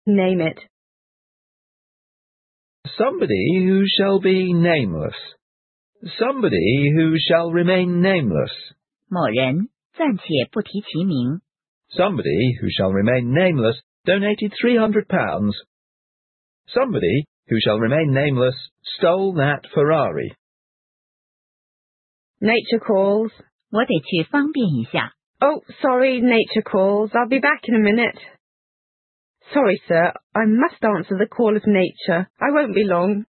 Name it. Somebody who shall be nameless. Somebody who shall remain nameless. 某人暂且不提其名。 Somebody who shall remain nameless donated £300. Somebody who shall remain nameless stole that Ferrari. Nature calls. 我得去方便一下。 Oh, sorry, nature calls. I'll be back in a minute. Sorry, sir. I must answer the call of nature. I won't be long.